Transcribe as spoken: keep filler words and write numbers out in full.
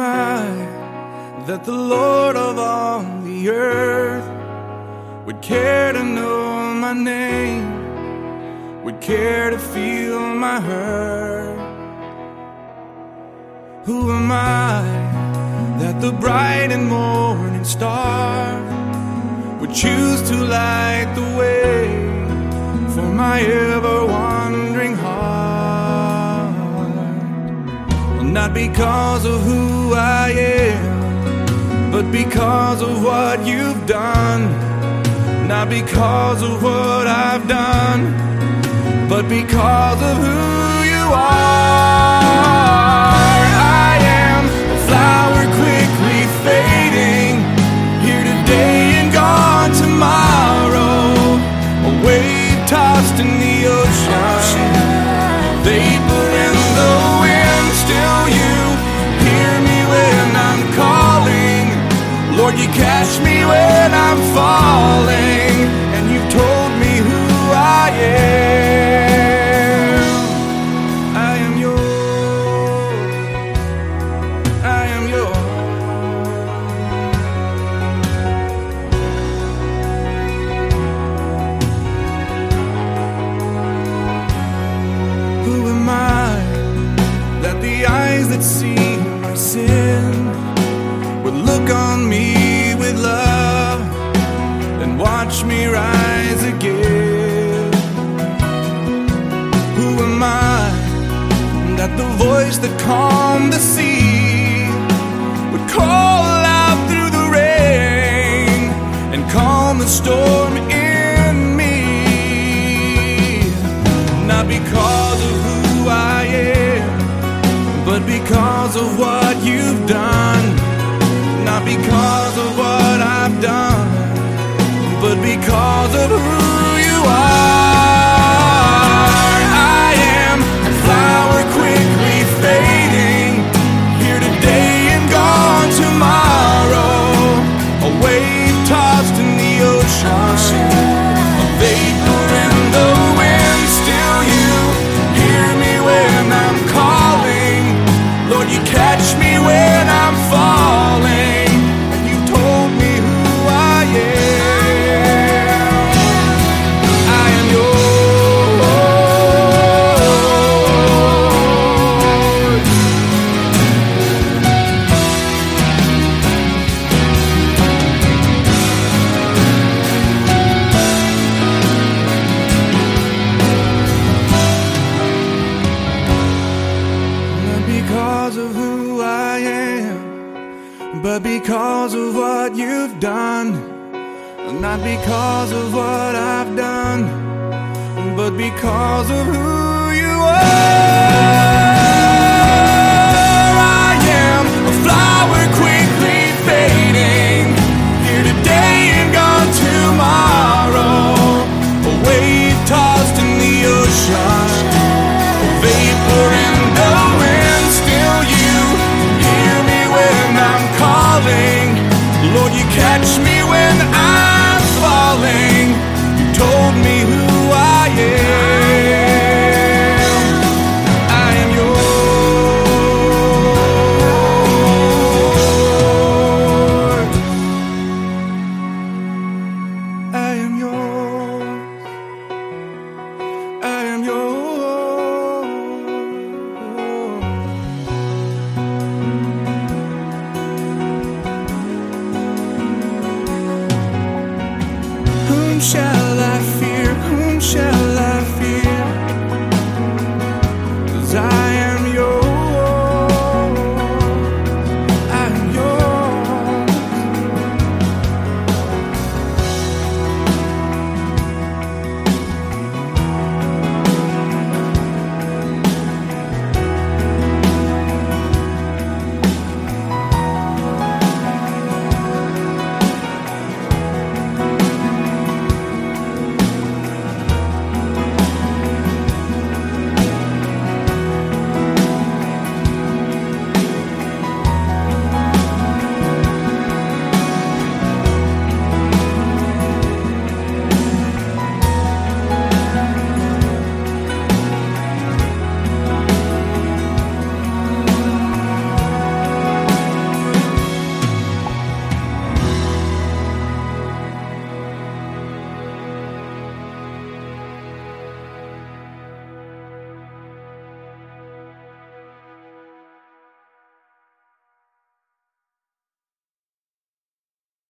I that the Lord of all the earth would care to know my name, would care to feel my hurt? Who am I that the bright and morning star would choose to light the way for my ever-wandering heart? Well, not because of who I am, but because of what you've done. Not because of what I've done, but because of who you are. I am a flower quickly fading, here today and gone tomorrow, a wave tossed in the ocean, vapor in the wind. Still you hear me when I'm calling, Lord, you catch me when I'm falling, and you've told me who I am. I am yours, I am yours. Who am I that the eyes that see my sin would look on me with love and watch me rise again? Who am I that the voice that calmed the sea would call out through the rain and calm the storm in me? Not because of who I am, but because of what you've done. Not because of what I've done, but because of who you are. I am a flower quickly fading, here today and gone tomorrow, a wave tossed in the ocean, a vapor in the wind. Still you hear me when I'm calling, Lord, you catch me when I'm falling. But because of what you've done, not because of what I've done, but because of who you are.